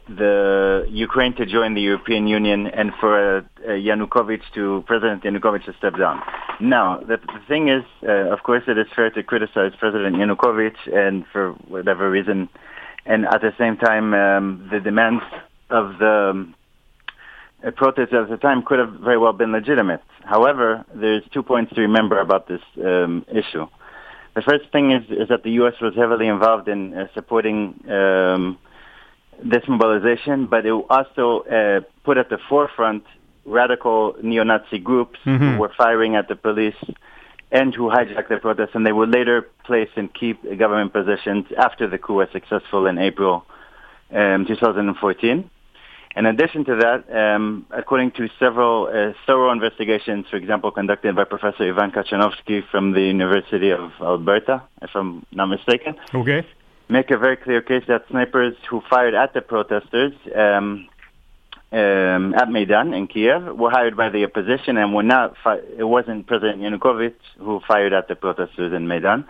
the Ukraine to join the European Union and for President Yanukovych to step down. Now, the thing is, of course, it is fair to criticize President Yanukovych and for whatever reason, and at the same time, the demands of the protests at the time could have very well been legitimate. However, there's 2 points to remember about this issue. The first thing is that the U.S. was heavily involved in supporting this mobilization, but it also put at the forefront radical neo-Nazi groups who were firing at the police and who hijacked the protests, and they were later placed in key government positions after the coup was successful in April 2014. In addition to that, according to several thorough investigations, for example, conducted by Professor Ivan Kachanovsky from the University of Alberta, if I'm not mistaken, make a very clear case that snipers who fired at the protesters at Maidan in Kiev were hired by the opposition and were not. It wasn't President Yanukovych who fired at the protesters in Maidan.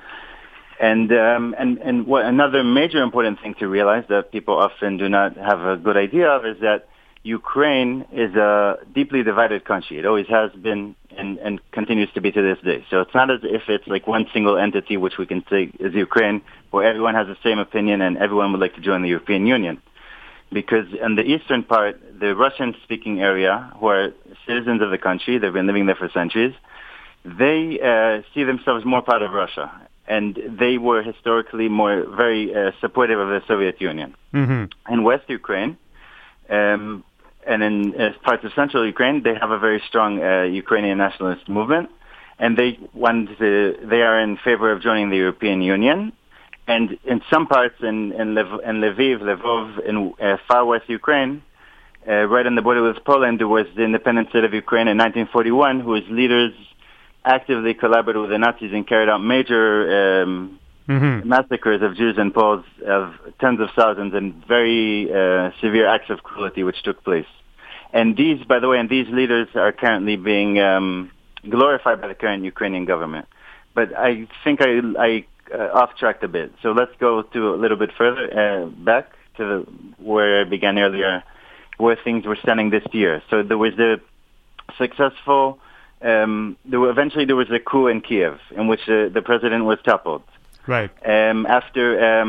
And what another major important thing to realize that people often do not have a good idea of is that Ukraine is a deeply divided country. It always has been and continues to be to this day. So it's not as if it's like one single entity which we can say is Ukraine, where everyone has the same opinion and everyone would like to join the European Union. Because in the eastern part, the Russian-speaking area, who are citizens of the country, they've been living there for centuries, they see themselves more part of Russia. And they were historically very supportive of the Soviet Union. In West Ukraine, and in parts of central Ukraine, they have a very strong Ukrainian nationalist movement, and they are in favor of joining the European Union. And in some parts in Lvov, in far west Ukraine, right on the border with Poland, there was the independent state of Ukraine in 1941, whose leaders actively collaborated with the Nazis and carried out major massacres of Jews and Poles of tens of thousands and very severe acts of cruelty which took place. And these, by the way, these leaders are currently being glorified by the current Ukrainian government. But I think I off-tracked a bit. So let's go to a little bit further back to where I began earlier, where things were standing this year. So there was the successful... eventually there was a coup in Kiev in which the president was toppled. Right. After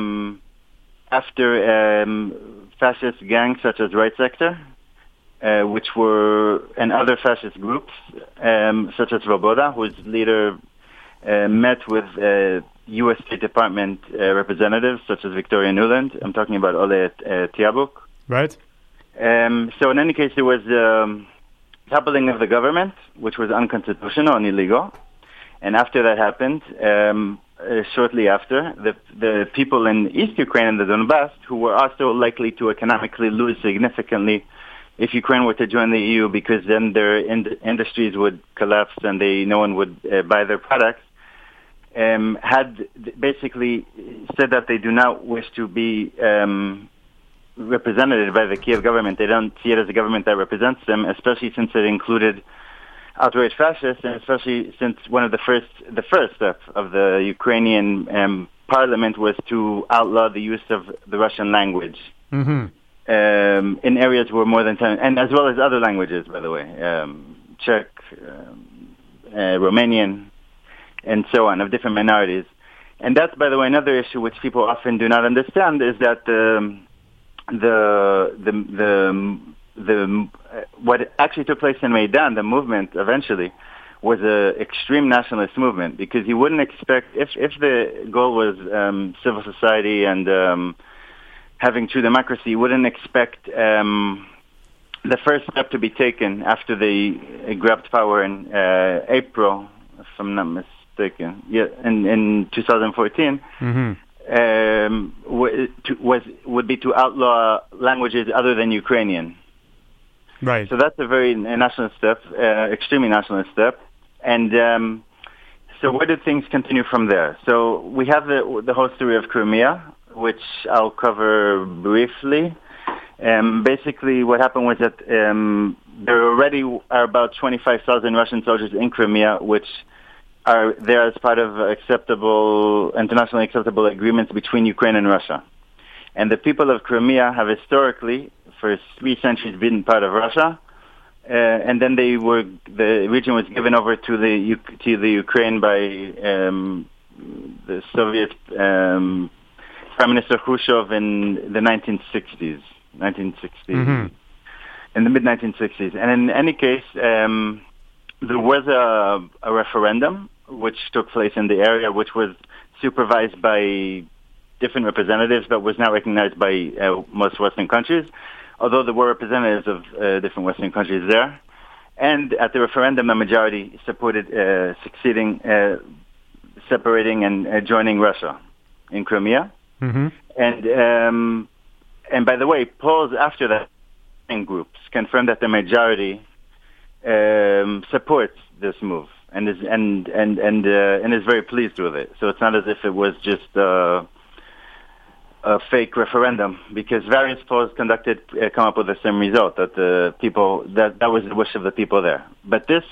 fascist gangs such as Right Sector, and other fascist groups such as Svoboda, whose leader met with U.S. State Department representatives such as Victoria Nuland. I'm talking about Ole Tiabuk. Right. So in any case, there was toppling of the government, which was unconstitutional and illegal. And after that happened, shortly after, the people in East Ukraine and the Donbass, who were also likely to economically lose significantly if Ukraine were to join the EU, because then their industries would collapse and no one would buy their products, had basically said that they do not wish to be represented by the Kiev government. They don't see it as a government that represents them, especially since it included outright fascists, and especially since one of the first step of the Ukrainian parliament was to outlaw the use of the Russian language in areas where more than 10, and as well as other languages, by the way, Czech, Romanian, and so on, of different minorities. And that's, by the way, another issue which people often do not understand is that what actually took place in Maidan, the movement eventually, was an extreme nationalist movement, because you wouldn't expect, if the goal was civil society and having true democracy, you wouldn't expect the first step to be taken after they grabbed power in April, if I'm not mistaken, in 2014. Would be to outlaw languages other than Ukrainian. Right. So that's a very nationalist step, extremely nationalist step. And so where did things continue from there? So we have the whole story of Crimea, which I'll cover briefly. Basically, what happened was that there already are about 25,000 Russian soldiers in Crimea, which are there as part of internationally acceptable agreements between Ukraine and Russia. And the people of Crimea have historically for 3 centuries been part of Russia, and then the region was given over to the Ukraine by the Soviet Prime Minister Khrushchev in the 1960s, in the mid-1960s. And in any case, there was a referendum which took place in the area, which was supervised by different representatives, but was not recognized by most Western countries, although there were representatives of different Western countries there. And at the referendum, the majority supported separating and joining Russia in Crimea. Mm-hmm. And by the way, polls after that in groups confirmed that the majority supports this move and is very pleased with it. So it's not as if it was just a fake referendum, because various polls conducted come up with the same result, that the people that was the wish of the people there. But this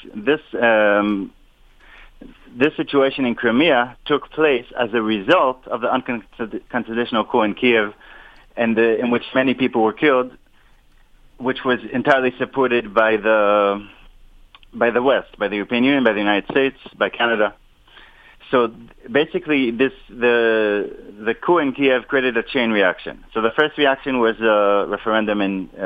situation in Crimea took place as a result of the unconstitutional coup in Kiev, and in which many people were killed, which was entirely supported by the West, by the European Union, by the United States, by Canada. So basically, the coup in Kiev created a chain reaction. So the first reaction was a referendum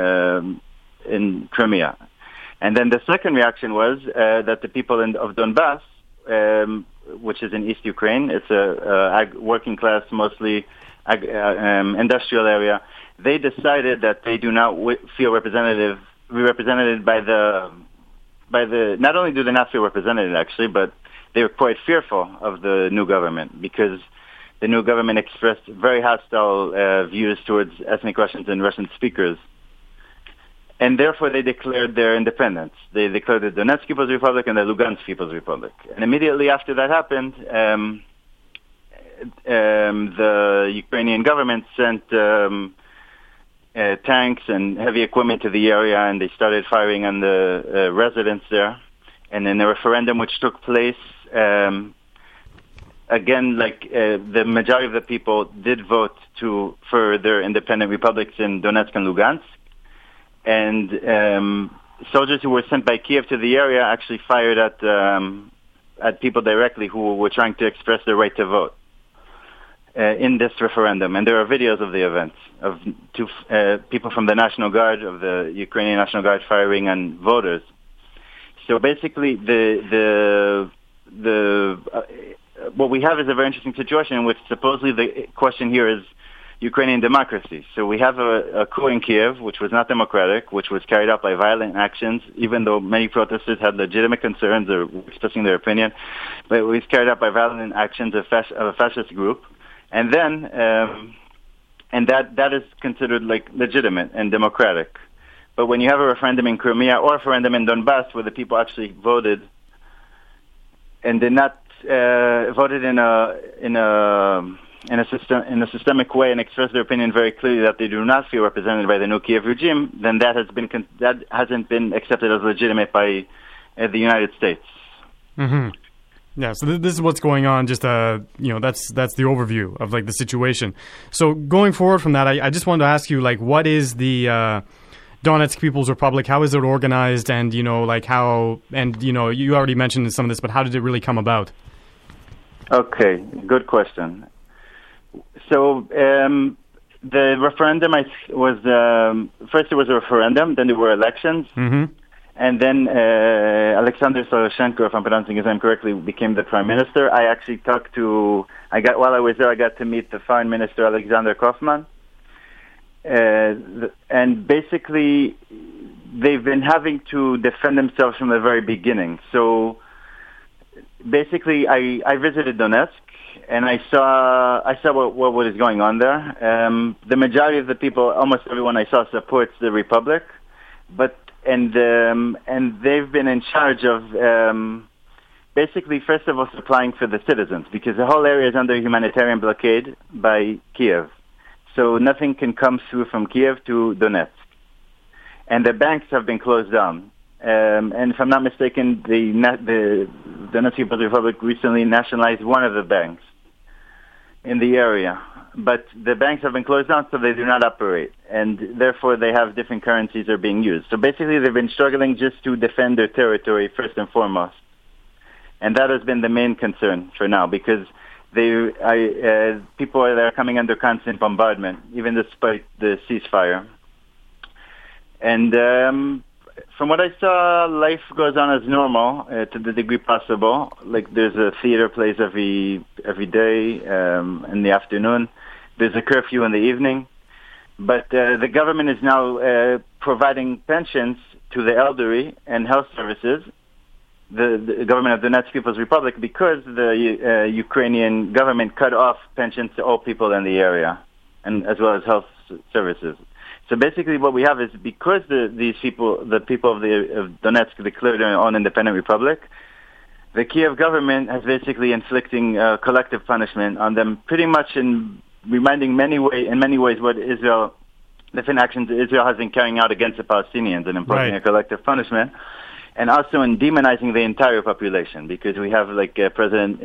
in Crimea, and then the second reaction was that the people of Donbass, which is in East Ukraine, it's a working class, mostly industrial area. They decided that they do not feel represented by the. Not only do they not feel represented, actually, but they were quite fearful of the new government, because the new government expressed very hostile views towards ethnic Russians and Russian speakers. And therefore they declared their independence. They declared the Donetsk People's Republic and the Lugansk People's Republic. And immediately after that happened, the Ukrainian government sent tanks and heavy equipment to the area, and they started firing on the residents there. And in a referendum which took place, again, the majority of the people did vote for their independent republics in Donetsk and Lugansk. And soldiers who were sent by Kiev to the area actually fired at people directly who were trying to express their right to vote in this referendum. And there are videos of the events of people from the National Guard, of the Ukrainian National Guard, firing on voters. So basically, what we have is a very interesting situation in which supposedly the question here is Ukrainian democracy. So we have a coup in Kiev, which was not democratic, which was carried out by violent actions, even though many protesters had legitimate concerns or were expressing their opinion. But it was carried out by violent actions of a fascist group. And then, and that is considered legitimate and democratic. But when you have a referendum in Crimea or a referendum in Donbass where the people actually voted and did not voted in a systemic way and expressed their opinion very clearly that they do not feel represented by the new Kiev regime, then that hasn't been accepted as legitimate by the United States. Mm-hmm. Yeah, so this is what's going on. Just that's the overview of the situation. So going forward from that, I just wanted to ask you what is the Donetsk People's Republic? How is it organized? And how? And you already mentioned some of this, but how did it really come about? Okay, good question. So the referendum was first. It was a referendum, then there were elections, mm-hmm. and then Alexander Soloshenko, if I'm pronouncing his name correctly, became the prime minister. I actually while I was there, I got to meet the foreign minister, Alexander Kofman, and basically they've been having to defend themselves from the very beginning. So basically, I visited Donetsk. And I saw what was going on there. The majority of the people, almost everyone I saw, supports the republic, and they've been in charge of basically, first of all, supplying for the citizens, because the whole area is under humanitarian blockade by Kiev, so nothing can come through from Kiev to Donetsk, and the banks have been closed down. And if I'm not mistaken, the Donetsk People's Republic recently nationalized one of the banks in the area. but the banks have been closed down, so they do not operate, and therefore they have different currencies that are being used. So basically, they've been struggling just to defend their territory first and foremost, and that has been the main concern for now, because people are coming under constant bombardment, even despite the ceasefire. And from what I saw, life goes on as normal to the degree possible. Like there's a theater plays every day in the afternoon. There's a curfew in the evening. But the government is now providing pensions to the elderly and health services, the government of the Donetsk People's Republic, because the Ukrainian government cut off pensions to all people in the area, and as well as health services. So basically what we have is, because the people of Donetsk declared their own independent republic, the Kiev government has basically inflicting collective punishment on them, pretty much in reminding in many ways what different actions Israel has been carrying out against the Palestinians and imposing a collective punishment, and also in demonizing the entire population, because we have President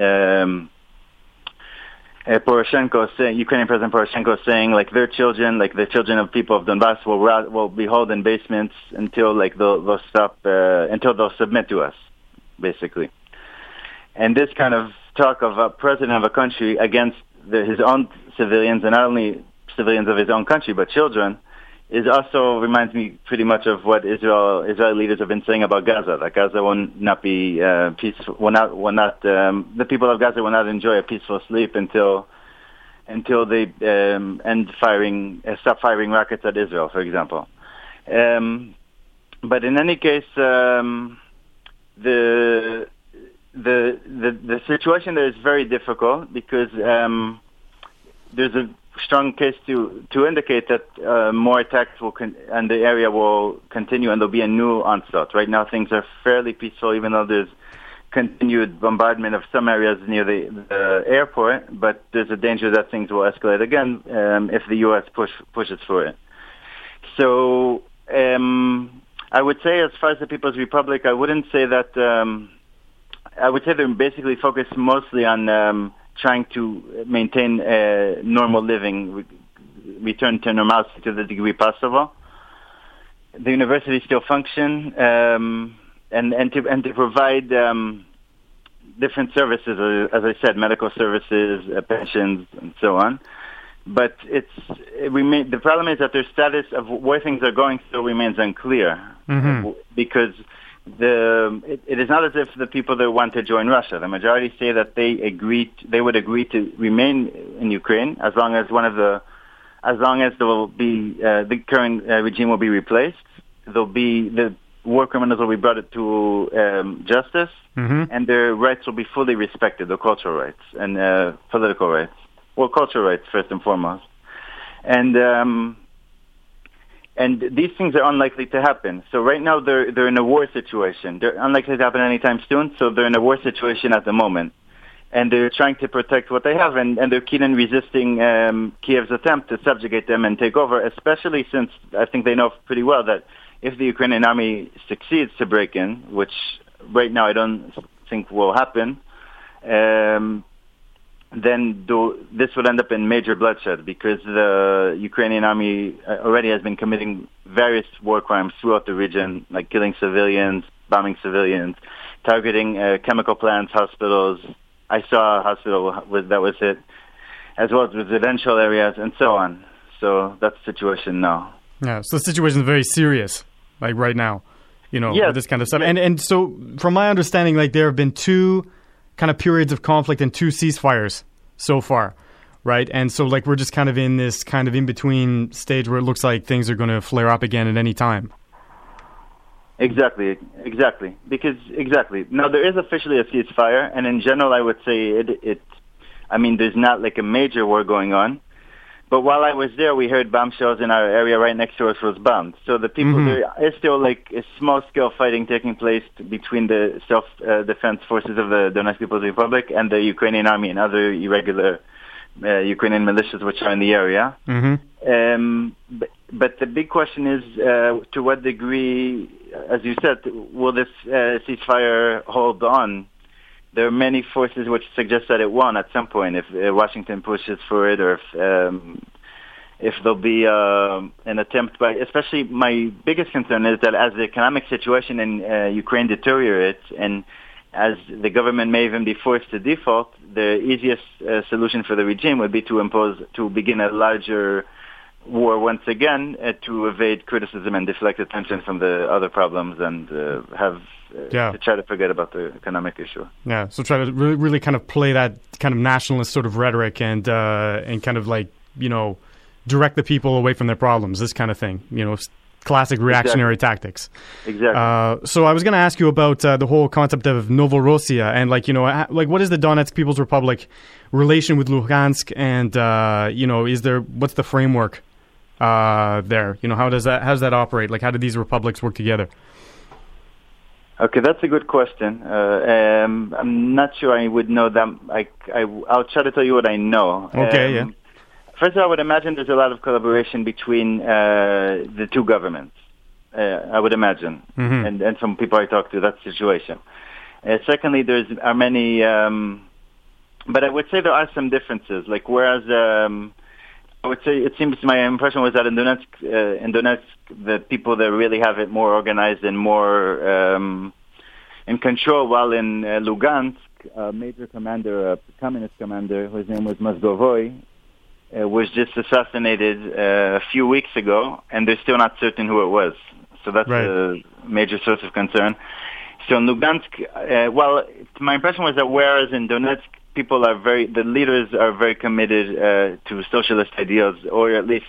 Poroshenko Ukrainian President Poroshenko saying their children, the children of people of Donbass will be held in basements until they'll stop until they'll submit to us, basically. And this kind of talk of a president of a country against his own civilians, and not only civilians of his own country but children, is also reminds me pretty much of what Israeli leaders have been saying about Gaza. That Gaza will not be peaceful. The people of Gaza will not enjoy a peaceful sleep until they stop firing rockets at Israel, for example. But in any case, the situation there is very difficult, because there's a strong case to indicate that more attacks and the area will continue, and there'll be a new onslaught. Right now, things are fairly peaceful, even though there's continued bombardment of some areas near the airport. But there's a danger that things will escalate again if the U.S. pushes for it. So I would say, as far as the People's Republic, I wouldn't say that. I would say they're basically focused mostly on trying to maintain normal living, return to normality to the degree possible. The universities still function, and to provide different services, as I said, medical services, pensions, and so on. But the problem is that their status of where things are going still remains unclear, because it is not as if the people that want to join Russia. The majority say that they would agree to remain in Ukraine as long as there will be the current regime will be replaced. The war criminals will be brought to justice, and their rights will be fully respected, the cultural rights and political rights. Well, cultural rights first and foremost, and these things are unlikely to happen. So right now they're in a war situation. They're unlikely to happen anytime soon, so they're in a war situation at the moment. And they're trying to protect what they have, and they're keen in resisting Kiev's attempt to subjugate them and take over, especially since I think they know pretty well that if the Ukrainian army succeeds to break in, which right now I don't think will happen, then this would end up in major bloodshed, because the Ukrainian army already has been committing various war crimes throughout the region, like killing civilians, bombing civilians, targeting chemical plants, hospitals. I saw a hospital that was hit, as well as residential areas, and so on. So that's the situation now. Yeah, so the situation is very serious, right now, with this kind of stuff. Yes. And so from my understanding, there have been two kind of periods of conflict and two ceasefires so far, right? And so we're just kind of in this kind of in-between stage where it looks like things are going to flare up again at any time. Exactly. Now, there is officially a ceasefire, and in general I would say there's not a major war going on. But while I was there, we heard bomb shells in our area right next to us was bombed. So the people, there is still a small-scale fighting taking place between the self-defense forces of the Donetsk People's Republic and the Ukrainian army and other irregular Ukrainian militias which are in the area. But the big question is, to what degree, as you said, will this ceasefire hold on there are many forces which suggest that it won't at some point if Washington pushes for it, or if there'll be an attempt by, especially my biggest concern is that as the economic situation in Ukraine deteriorates and as the government may even be forced to default, the easiest solution for the regime would be to begin a larger war once again to evade criticism and deflect attention from the other problems and to try to forget about the economic issue. Yeah, so try to really kind of play that kind of nationalist sort of rhetoric and kind of like, direct the people away from their problems, this kind of thing, classic reactionary tactics. Exactly. So I was going to ask you about the whole concept of Novorossiya and what is the Donetsk People's Republic relation with Luhansk and, what's the framework there? How does that operate? Like, how do these republics work together? Okay, that's a good question. I'm not sure I would know that. I'll try to tell you what I know. Okay, yeah. First of all, I would imagine there's a lot of collaboration between the two governments. I would imagine, and from people I talk to, that's the situation. Secondly, there are many, but I would say there are some differences. Like whereas I would say it seems my impression was that in Donetsk, the people there really have it more organized and more in control, while in Lugansk, a major commander, a communist commander, whose name was Mozgovoi, was just assassinated a few weeks ago, and they're still not certain who it was. So that's a major source of concern. So in Lugansk, my impression was that whereas in Donetsk, the leaders are very committed to socialist ideals, or at least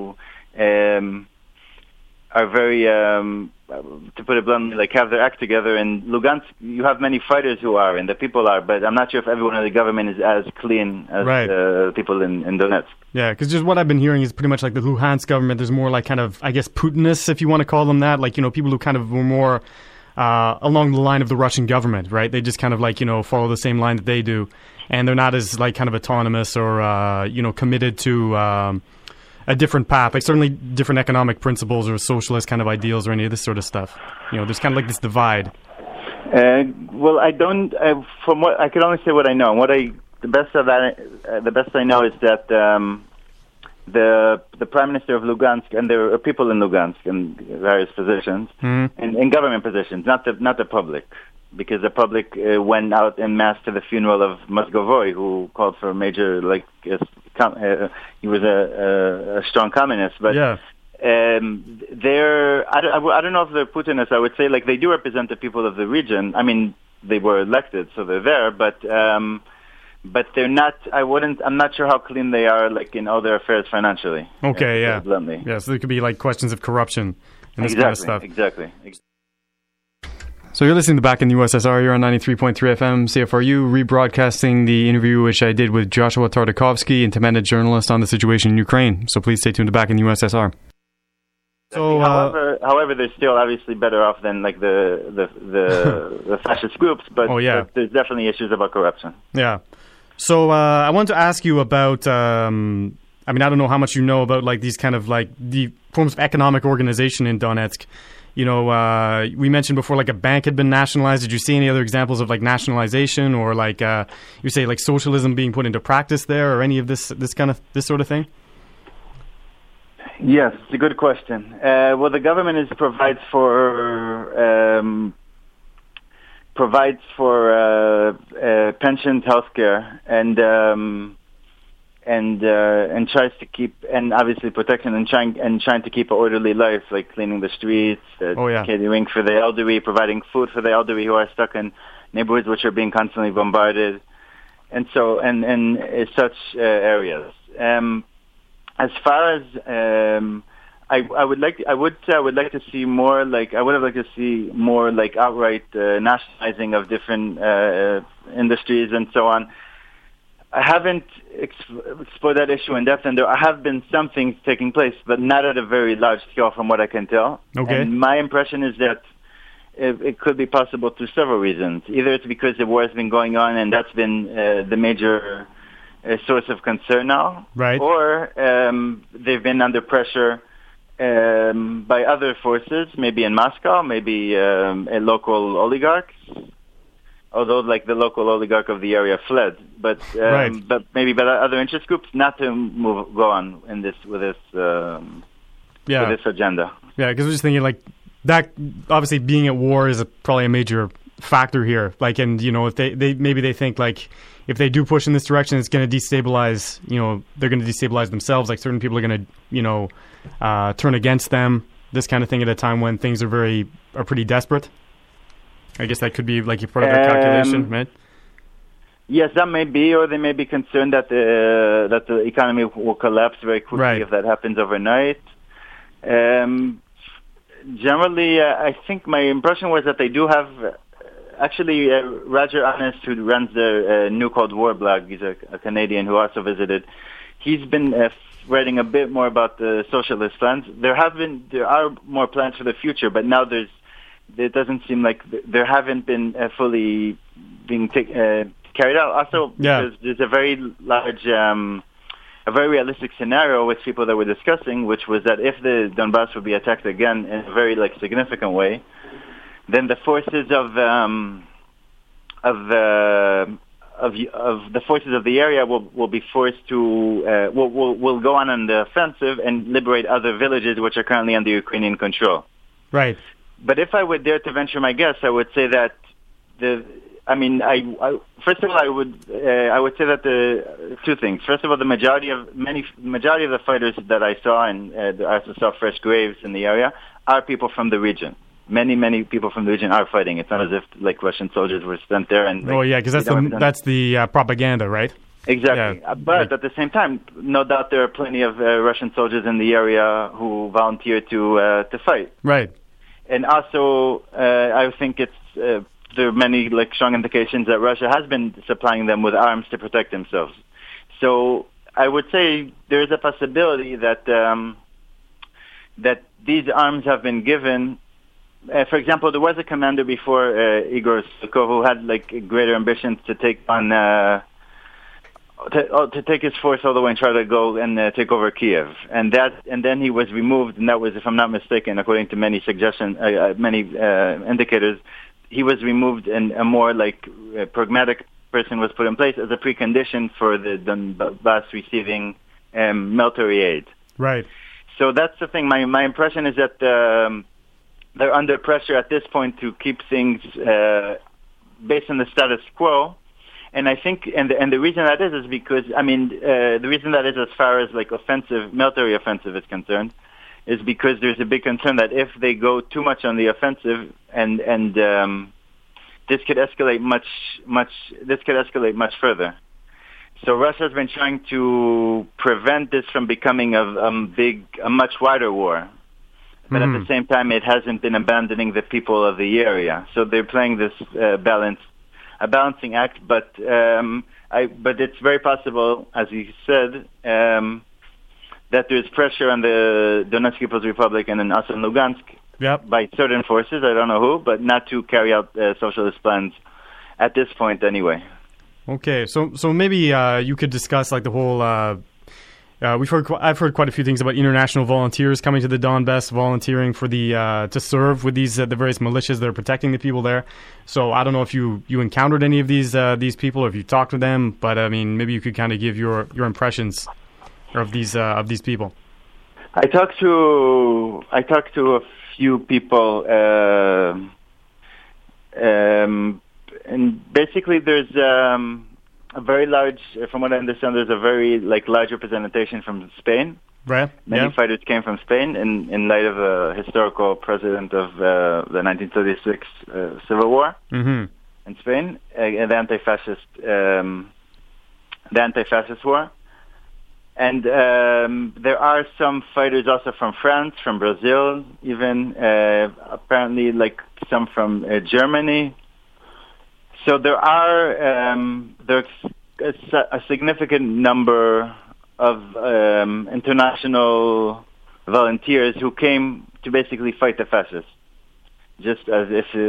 are very, to put it bluntly, like have their act together. In Lugansk, you have many fighters who are, and the people are, but I'm not sure if everyone in the government is as clean as people in Donetsk. Yeah, because just what I've been hearing is pretty much like the Luhansk government, there's more like kind of, I guess, Putinists, if you want to call them that, like, people who kind of were more along the line of the Russian government, right? They just kind of like, follow the same line that they do, and they're not as like kind of autonomous or, committed to a different path, like certainly different economic principles or socialist kind of ideals or any of this sort of stuff. There's kind of like this divide. Well, I don't. From what I can only say what I know. The best I know is that the prime minister of Lugansk, and there are people in Lugansk in various positions, and in government positions, not the public, because the public went out en masse to the funeral of Mozgovoi, who called for a major he was a strong communist, but I don't know if they're Putinists. I would say like they do represent the people of the region. I mean, they were elected, so they're there, but they're not. I'm not sure how clean they are, like in all their affairs financially. Okay, yeah, bluntly. Yeah, so there could be like questions of corruption and this kind of stuff. Exactly. So you're listening to Back in the USSR. You're on 93.3 FM CFRU, rebroadcasting the interview which I did with Joshua Tartakovsky, independent journalist on the situation in Ukraine. So please stay tuned to Back in the USSR. So, however, they're still obviously better off than like the fascist groups, but there's definitely issues about corruption. Yeah. So I want to ask you about. I don't know how much you know about like these kind of like the forms of economic organization in Donetsk. We mentioned before, like a bank had been nationalized. Did you see any other examples of like nationalization or like you say like socialism being put into practice there, or any of this sort of thing? Yes, it's a good question. Well, the government provides for pensions, healthcare, and tries to keep, and obviously protection, and trying to keep an orderly life, like cleaning the streets, catering for the elderly, providing food for the elderly who are stuck in neighborhoods which are being constantly bombarded, and so and such areas. As far as I would like to see more like I would have liked to see more like outright nationalizing of different industries and so on. I haven't explored that issue in depth, and there have been some things taking place, but not at a very large scale from what I can tell. Okay. And my impression is that it could be possible through several reasons. Either it's because the war has been going on and that's been the major source of concern now, right? Or they've been under pressure by other forces, maybe in Moscow, maybe local oligarchs. although like the local oligarch of the area fled, but maybe by other interest groups not to go on in this with this agenda. Yeah, because we're just thinking like that. Obviously, being at war is probably a major factor here. Like, and if they think like if they do push in this direction, it's going to destabilize. They're going to destabilize themselves. Like certain people are going to turn against them. This kind of thing at a time when things are pretty desperate. I guess that could be like part of their calculation, right? Yes, that may be, or they may be concerned that the economy will collapse very quickly if that happens overnight. Generally, I think my impression was that they do have. Actually, Roger Honest, who runs the New Cold War blog, he's a Canadian who also visited. He's been writing a bit more about the socialist plans. There are more plans for the future, but now it doesn't seem like there haven't been fully being carried out. Also, because there's a very large, a very realistic scenario with people that we're discussing, which was that if the Donbass would be attacked again in a very significant way, then the forces of the forces of the area will be forced to will go on the offensive and liberate other villages which are currently under Ukrainian control. Right. But if I would dare to venture my guess, I would say that first of all, I would say that the two things. First of all, the majority of the fighters that I saw, and I also saw fresh graves in the area, are people from the region. Many people from the region are fighting. It's not as if Russian soldiers were sent there. And because that's the propaganda, right? Exactly. Yeah. But at the same time, no doubt there are plenty of Russian soldiers in the area who volunteer to fight. Right. And also, I think there are many strong indications that Russia has been supplying them with arms to protect themselves. So I would say there is a possibility that that these arms have been given. For example, there was a commander before Igor Sukov who had greater ambitions to take on to take his force all the way and try to go and take over Kiev, and then he was removed, and that was, if I'm not mistaken, according to many indicators, he was removed, and a more pragmatic person was put in place as a precondition for the Donbass receiving military aid. Right. So that's the thing. My impression is that they're under pressure at this point to keep things based on the status quo, and I think, and the reason that is because the reason that is as far as military offensive is concerned, is because there's a big concern that if they go too much on the offensive, and this could escalate much further. So Russia has been trying to prevent this from becoming a much wider war. But at the same time, it hasn't been abandoning the people of the area. So they're playing this balancing act. But it's very possible, as you said, that there's pressure on the Donetsk People's Republic and also in Lugansk by certain forces, I don't know who, but not to carry out socialist plans at this point anyway. Okay, so maybe you could discuss the whole. I've heard quite a few things about international volunteers coming to the Donbass, volunteering for to serve with the various militias that are protecting the people there. So I don't know if you encountered any of these people, or if you talked to them, but maybe you could kind of give your impressions of these people. I talked to a few people, and basically there's a very large, from what I understand, there's a very large representation from Spain. Right. Many fighters came from Spain in light of a historical precedent of the 1936 Civil War in Spain, the anti-fascist war. And there are some fighters also from France, from Brazil, even apparently some from Germany. So there's a significant number of international volunteers who came to basically fight the fascists, just as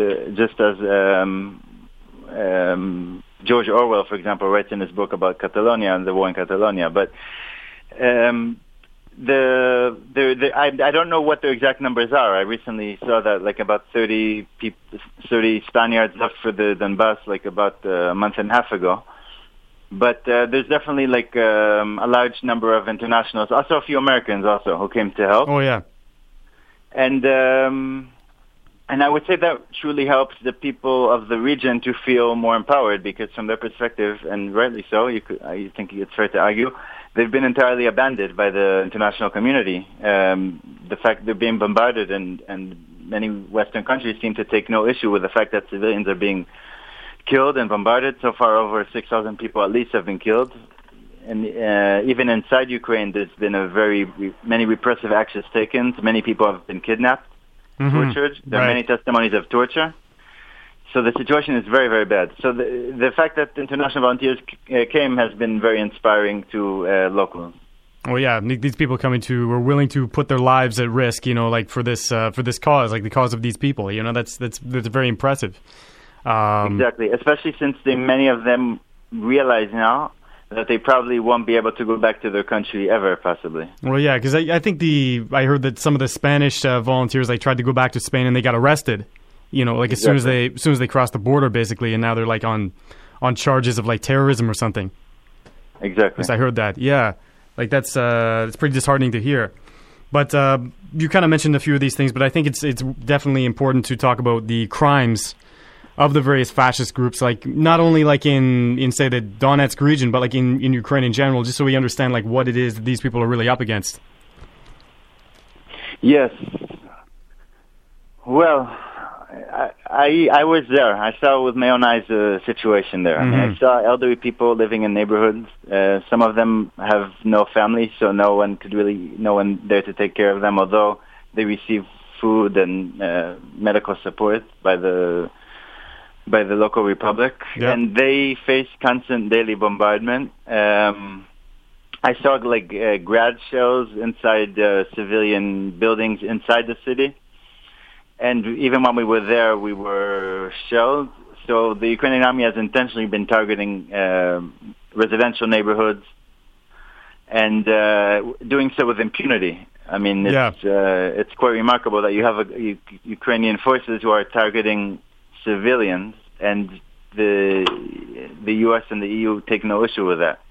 George Orwell, for example, writes in his book about Catalonia and the war in Catalonia. But I don't know what their exact numbers are. I recently saw that like about 30 Spaniards left for the Donbass like about a month and a half ago. But there's definitely like a large number of internationals, also a few Americans also who came to help. Oh yeah, and I would say that truly helps the people of the region to feel more empowered, because from their perspective, and rightly so, I think it's fair to argue, they've been entirely abandoned by the international community. The fact they're being bombarded, and many Western countries seem to take no issue with the fact that civilians are being killed and bombarded. So far, over 6,000 people at least have been killed. And even inside Ukraine, there's been many repressive actions taken. Many people have been kidnapped, tortured. There are many testimonies of torture. So the situation is very, very bad. So the fact that international volunteers came has been very inspiring to locals. Oh yeah, these people were willing to put their lives at risk, like for this cause, like the cause of these people. That's very impressive. Exactly, especially since many of them realize now that they probably won't be able to go back to their country ever, possibly. Well, yeah, because I think I heard that some of the Spanish volunteers tried to go back to Spain and they got arrested. Like as soon as they crossed the border, basically, and now they're like on charges of like terrorism or something. Exactly. Yes, I heard that. Yeah, like that's it's pretty disheartening to hear. But you kind of mentioned a few of these things, but I think it's definitely important to talk about the crimes of the various fascist groups, like not only like in say the Donetsk region, but like in Ukraine in general, just so we understand like what it is that these people are really up against. Yes. Well, I was there. I saw with my own eyes the situation there. Mm-hmm. I mean, I saw elderly people living in neighborhoods. Some of them have no family, so no one there to take care of them, although they receive food and medical support by the local republic. Yep. And they face constant daily bombardment. I saw like grad shells inside civilian buildings inside the city. And even when we were there, we were shelled. So the Ukrainian army has intentionally been targeting residential neighborhoods and doing so with impunity. I mean, it's quite remarkable that you have Ukrainian forces who are targeting civilians, and the U.S. and the EU take no issue with that.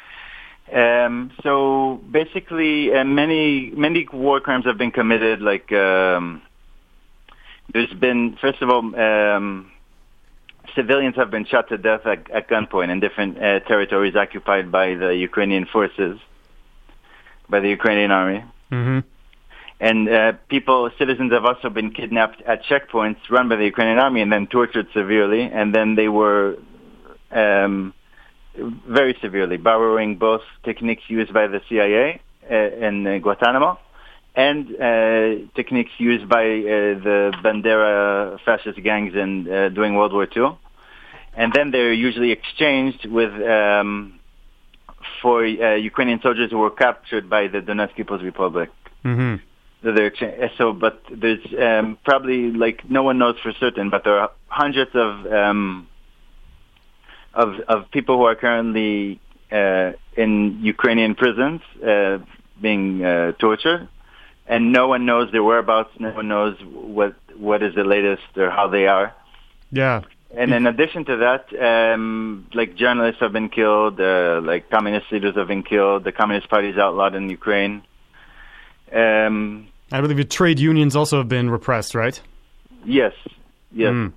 So basically, many war crimes have been committed. Like there's been, first of all, civilians have been shot to death at gunpoint in different territories occupied by the Ukrainian forces, by the Ukrainian army. Mm-hmm. And citizens have also been kidnapped at checkpoints run by the Ukrainian army and then tortured severely. And then they were very severely, borrowing both techniques used by the CIA in Guantanamo and techniques used by the Bandera fascist gangs during World War II. And then they're usually exchanged for Ukrainian soldiers who were captured by the Donetsk People's Republic. Mm-hmm. But there's probably, like, no one knows for certain, but there are hundreds of people who are currently in Ukrainian prisons being tortured, and no one knows their whereabouts. No one knows what is the latest or how they are. Yeah. And in addition to that, like, journalists have been killed, like communist leaders have been killed. The Communist Party is outlawed in Ukraine. I believe the trade unions also have been repressed, right? Yes. And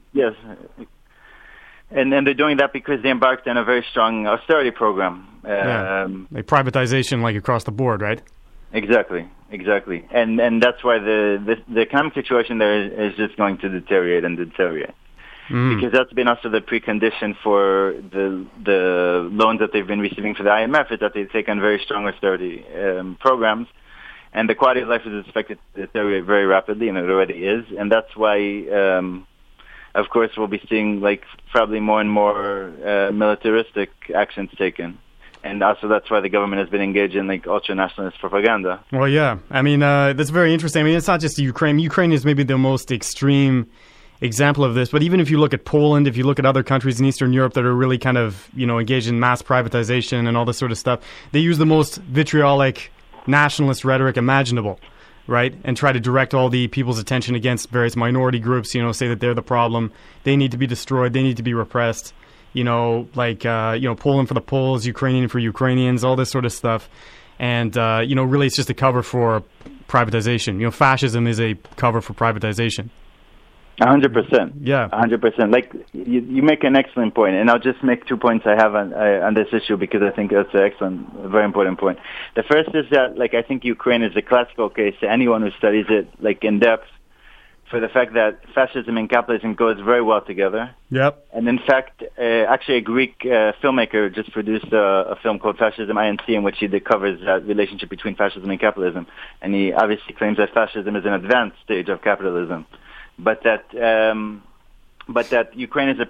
they're doing that because they embarked on a very strong austerity program. Like privatization, like across the board, right? Exactly. And that's why the economic situation there is just going to deteriorate. Because that's been also the precondition for the loans that they've been receiving for the IMF, is that they take on very strong austerity programs. And the quality of life is expected to deteriorate very rapidly, and it already is. And that's why, of course, we'll be seeing, like, probably more and more militaristic actions taken. And also that's why the government has been engaged in, like, ultra-nationalist propaganda. Well, yeah. I mean, that's very interesting. I mean, it's not just Ukraine. Ukraine is maybe the most extreme example of this. But even if you look at Poland, if you look at other countries in Eastern Europe that are really kind of, engaged in mass privatization and all this sort of stuff, they use the most vitriolic nationalist rhetoric imaginable, right? And try to direct all the people's attention against various minority groups, say that they're the problem. They need to be destroyed. They need to be repressed. Poland for the Poles, Ukrainian for Ukrainians, all this sort of stuff. And, really it's just a cover for privatization. Fascism is a cover for privatization. 100%. Yeah. 100%. Like, you make an excellent point, and I'll just make 2 points I have on this issue because I think that's an excellent, very important point. The first is that, I think Ukraine is a classical case to anyone who studies it, in depth, for the fact that fascism and capitalism goes very well together. Yep. And in fact, actually a Greek filmmaker just produced a film called Fascism Inc., in which he covers that relationship between fascism and capitalism. And he obviously claims that fascism is an advanced stage of capitalism. But that Ukraine is a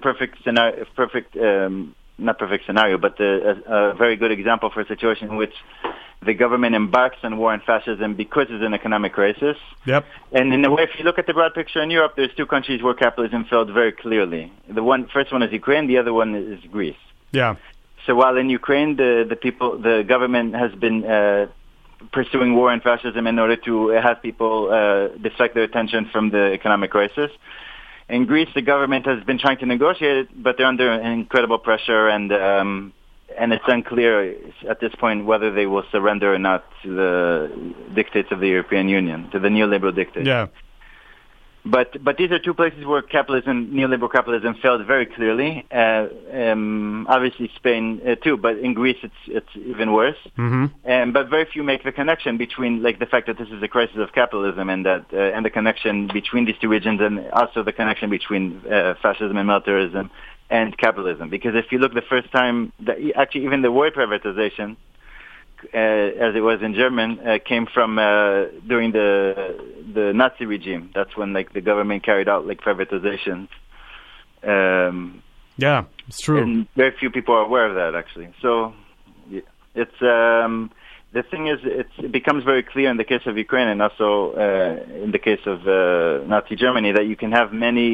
not perfect scenario, but a very good example for a situation in which the government embarks on war and fascism because it's an economic crisis. Yep. And in a way, if you look at the broad picture in Europe, there's 2 countries where capitalism failed very clearly. First one is Ukraine, the other one is Greece. Yeah. So while in Ukraine, the government has been pursuing war and fascism in order to have people deflect their attention from the economic crisis. In Greece, the government has been trying to negotiate it, but they're under incredible pressure, and it's unclear at this point whether they will surrender or not to the dictates of the European Union, to the neoliberal dictates. Yeah. But these are 2 places where neoliberal capitalism failed very clearly. Obviously Spain too, but in Greece it's even worse. Mm-hmm. But very few make the connection between the fact that this is a crisis of capitalism and that and the connection between these 2 regions, and also the connection between fascism and militarism and capitalism. Because if you look, the first time actually even the word privatization, as it was in German, came from during the Nazi regime. That's when the government carried out privatizations. Yeah, it's true. And very few people are aware of that, actually. So it's the thing is, it becomes very clear in the case of Ukraine and also in the case of Nazi Germany that you can have many.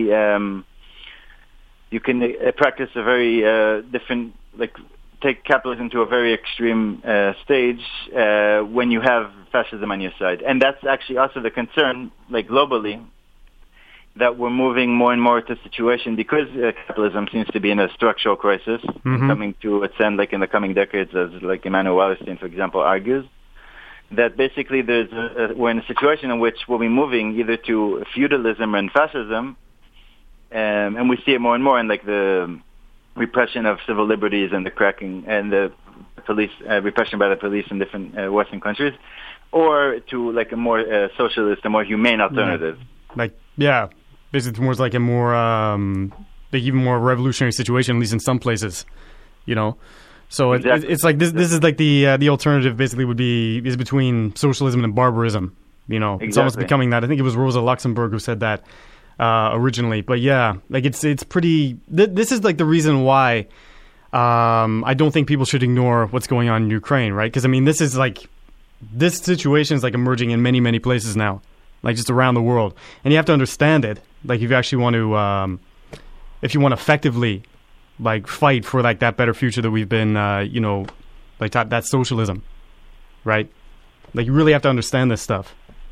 You can practice a very different take capitalism to a very extreme stage when you have fascism on your side. And that's actually also the concern, globally, that we're moving more and more to a situation because capitalism seems to be in a structural crisis, mm-hmm. coming to its end in the coming decades, as Emmanuel Wallerstein, for example, argues, that basically we're in a situation in which we'll be moving either to feudalism and fascism, and we see it more and more in the repression of civil liberties and the cracking and the police repression by the police in different Western countries, or to a more socialist, a more humane alternative. Basically towards a more even more revolutionary situation, at least in some places, So exactly. It's this is the alternative basically is between socialism and barbarism. Exactly. It's almost becoming that. I think it was Rosa Luxemburg who said that. Originally, but it's pretty. This is the reason why I don't think people should ignore what's going on in Ukraine, right? Because this is this situation is emerging in many places now, just around the world, and you have to understand it. If you actually want to, if you want to effectively, fight for that better future that we've been, that socialism, right? You really have to understand this stuff.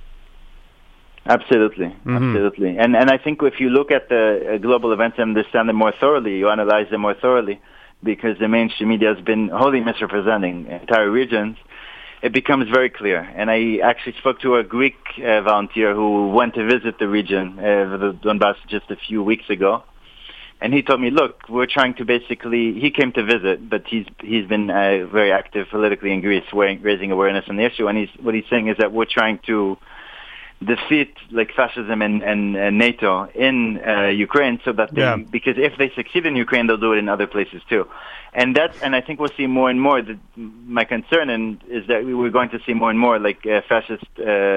Absolutely, mm-hmm. Absolutely. And I think if you look at the global events and understand them more thoroughly, you analyze them more thoroughly, because the mainstream media has been wholly misrepresenting entire regions, it becomes very clear. And I actually spoke to a Greek volunteer who went to visit the region, the Donbass, just a few weeks ago. And he told me, look, we're trying to he came to visit, but he's been very active politically in Greece, raising awareness on the issue. And what he's saying is that we're trying to defeat fascism and NATO in Ukraine, so that because if they succeed in Ukraine, they'll do it in other places too. And I think we'll see more and more. My concern is that we're going to see more and more fascist.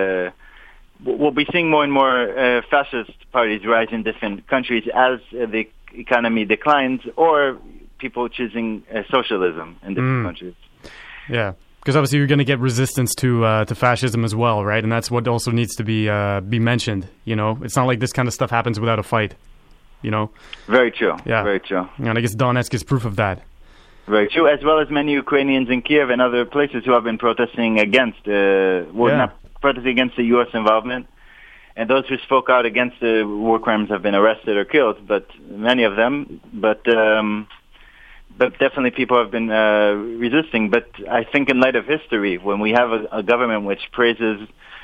We'll be seeing more and more fascist parties rise in different countries as the economy declines, or people choosing socialism in different countries. Yeah. Because obviously you're going to get resistance to fascism as well, right? And that's what also needs to be mentioned. It's not like this kind of stuff happens without a fight. Very true. Yeah. Very true. And I guess Donetsk is proof of that. Very true, as well as many Ukrainians in Kiev and other places who have been protesting against, not protesting against the U.S. involvement. And those who spoke out against the war crimes have been arrested or killed, but many of them. But definitely people have been resisting. But I think in light of history, when we have a government which praises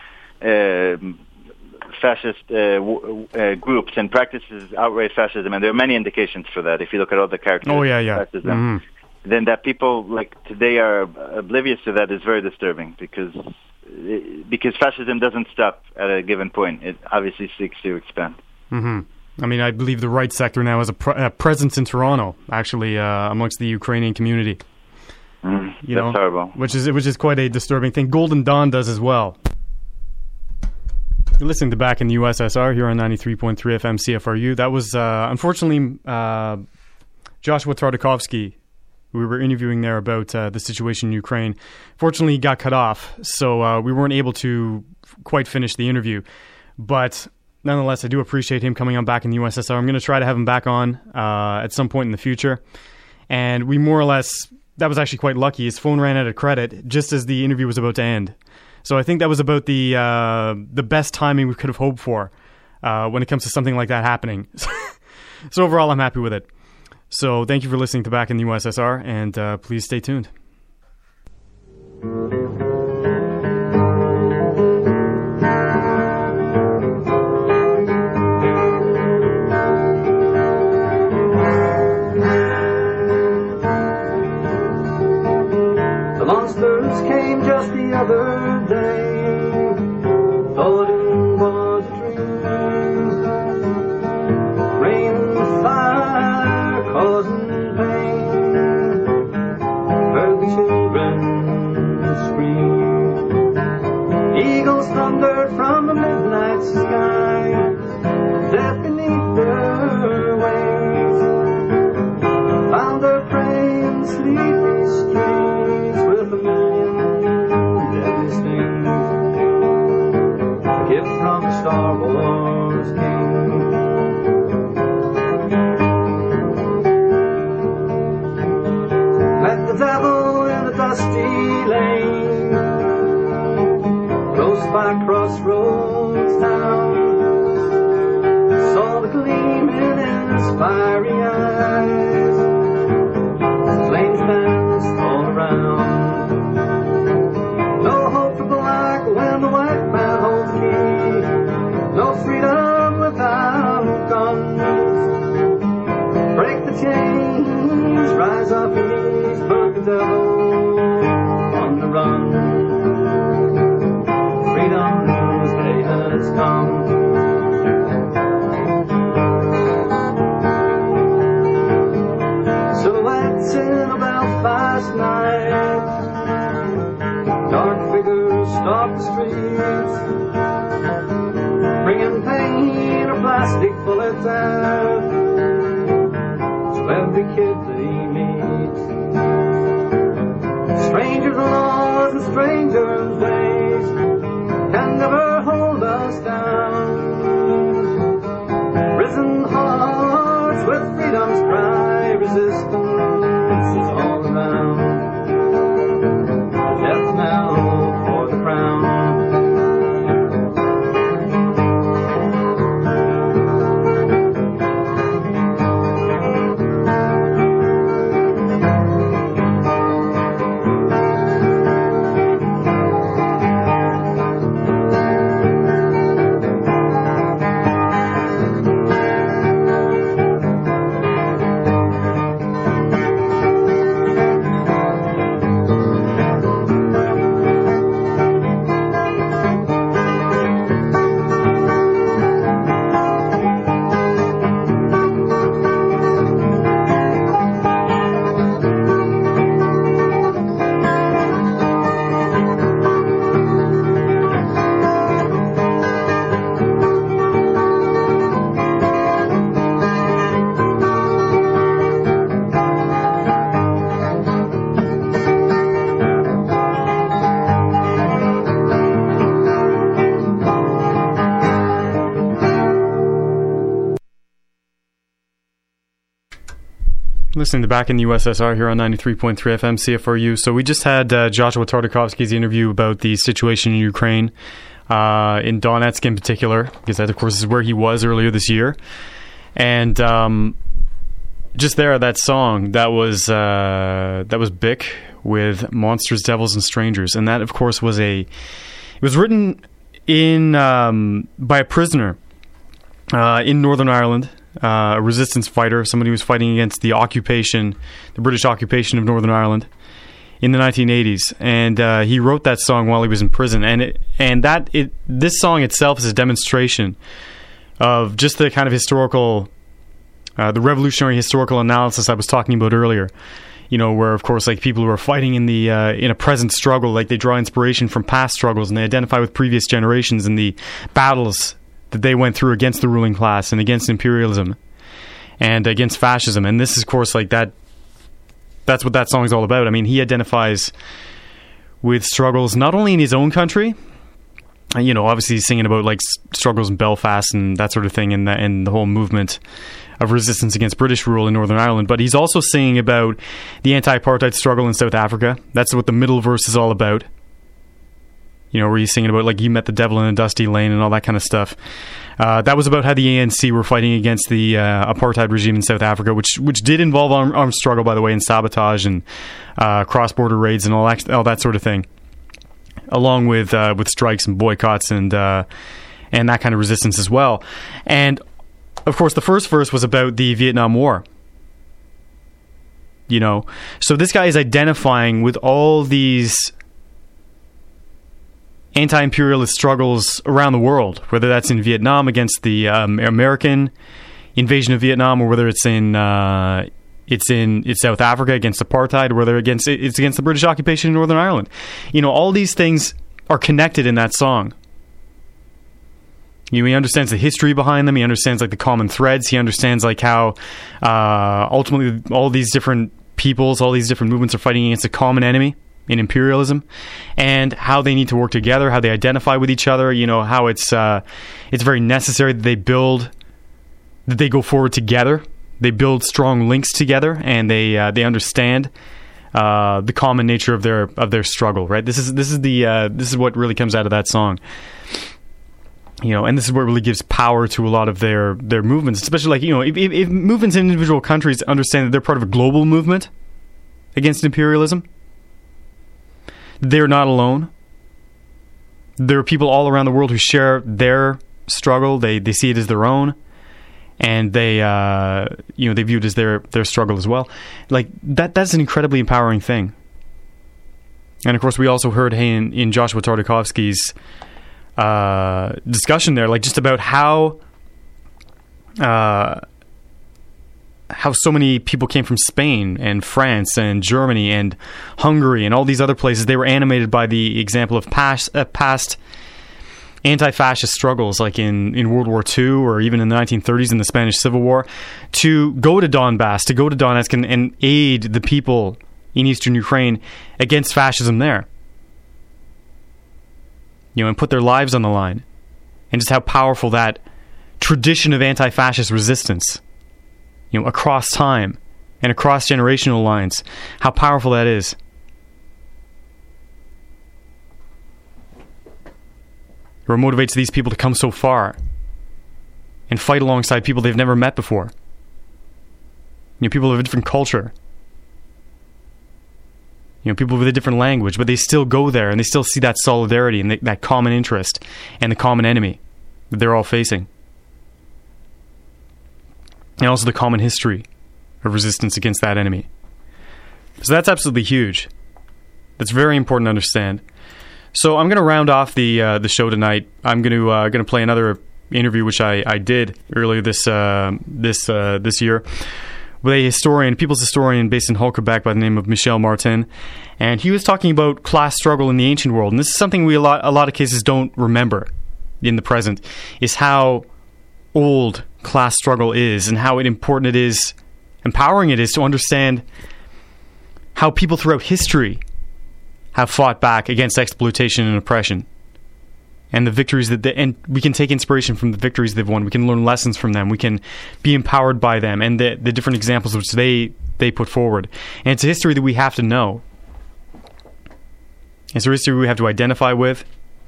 fascist groups and practices outright fascism, and there are many indications for that if you look at all the characters of fascism, then that people like today are oblivious to that is very disturbing because fascism doesn't stop at a given point. It obviously seeks to expand. I mean, I believe the right sector now has a presence in Toronto, actually, amongst the Ukrainian community. That's horrible. Which is quite a disturbing thing. Golden Dawn does as well. You're listening to Back in the USSR here on 93.3 FM CFRU. That was, unfortunately, Joshua Tartakovsky, who we were interviewing there about the situation in Ukraine. Fortunately, he got cut off, so we weren't able to quite finish the interview. But nonetheless, I do appreciate him coming on Back in the USSR. I'm going to try to have him back on at some point in the future. And we more or less, that was actually quite lucky. His phone ran out of credit just as the interview was about to end. So I think that was about the best timing we could have hoped for when it comes to something like that happening. So overall, I'm happy with it. So thank you for listening to Back in the USSR, and please stay tuned. The monsters came just the other day, thought it was a dream. Rain and fire causing pain, heard the children scream. Eagles thundered from the midnight sky, dead beneath their wings, found their prey in sleepy streets with a million deadly stings. A gift from the Star Wars King. Met the devil in a dusty lane, close by Crossroads town. Saw the gleam in his fiery eyes, flames danced all around. No hope for black when the white man holds key, no freedom without guns. Break the chains, rise off your knees, put the devil on the run. Freedom's day has come. Silhouettes in a Belfast night, dark figures stalk the streets, bringing pain or plastic bullets out to every kid they meet. Strangers' laws and strangers' ways can never hold us down. Risen hearts with freedom's cry, resistance is all around. A death knell for the crown. Listening to Back in the USSR here on 93.3 FM CFRU. So we just had Joshua Tartakovsky's interview about the situation in Ukraine, in Donetsk in particular, because that, of course, is where he was earlier this year. And just there, that song, that was Bick with Monsters, Devils, and Strangers. And that, of course, it was written by a prisoner in Northern Ireland, a resistance fighter, somebody who was fighting against the British occupation of Northern Ireland in the 1980s, and he wrote that song while he was in prison. This song itself is a demonstration of just the kind of historical, the revolutionary historical analysis I was talking about earlier. You know, where of course, like people who are fighting in a present struggle, like they draw inspiration from past struggles and they identify with previous generations and the battles that they went through against the ruling class and against imperialism and against fascism. And this is, of course, like that. That's what that song is all about. I mean, he identifies with struggles not only in his own country. You know, obviously he's singing about like struggles in Belfast and that sort of thing, and the whole movement of resistance against British rule in Northern Ireland. But he's also singing about the anti-apartheid struggle in South Africa. That's what the middle verse is all about. You know, where he's singing about like you met the devil in a dusty lane and all that kind of stuff. That was about how the ANC were fighting against the apartheid regime in South Africa, which did involve armed struggle, by the way, and sabotage and cross-border raids and all that sort of thing, along with strikes and boycotts and that kind of resistance as well. And of course, the first verse was about the Vietnam War. You know, so this guy is identifying with all these anti-imperialist struggles around the world, whether that's in Vietnam against the American invasion of Vietnam, or whether it's in South Africa against apartheid, or whether it's against the British occupation in Northern Ireland. You know, all these things are connected in that song. You know, he understands the history behind them. He understands like the common threads. He understands like how ultimately all these different peoples, all these different movements are fighting against a common enemy in imperialism, and how they need to work together, how they identify with each other. You know, how it's very necessary that they go forward together. They build strong links together, and they understand the common nature of their struggle. Right. This is what really comes out of that song. You know, and this is what really gives power to a lot of their movements, especially like, you know, if movements in individual countries understand that they're part of a global movement against imperialism, they're not alone. There are people all around the world who share their struggle. They see it as their own, and they view it as their struggle as well. Like that's an incredibly empowering thing. And of course, we also heard in Joshua Tartakovsky's discussion there, like just about how so many people came from Spain and France and Germany and Hungary and all these other places. They were animated by the example of past anti-fascist struggles, like in World War II or even in the 1930s in the Spanish Civil War, to go to Donbass, to go to Donetsk and aid the people in eastern Ukraine against fascism there. You know, and put their lives on the line. And just how powerful that tradition of anti-fascist resistance, you know, across time and across generational lines, how powerful that is. Or motivates these people to come so far and fight alongside people they've never met before. You know, people of a different culture. You know, people with a different language, but they still go there and they still see that solidarity and that common interest and the common enemy that they're all facing. And also the common history of resistance against that enemy. So that's absolutely huge. That's very important to understand. So I'm going to round off the show tonight. I'm going to play another interview which I did earlier this year with a historian, people's historian based in Hull, Quebec, by the name of Michel Martin, and he was talking about class struggle in the ancient world. And this is something we a lot of cases don't remember in the present, is how old class struggle is and how important it is, empowering it is to understand how people throughout history have fought back against exploitation and oppression, and the victories and we can take inspiration from the victories they've won. We can learn lessons from them. We can be empowered by them and the different examples which they they put forward. And it's a history that we have to know. It's a history we have to identify with.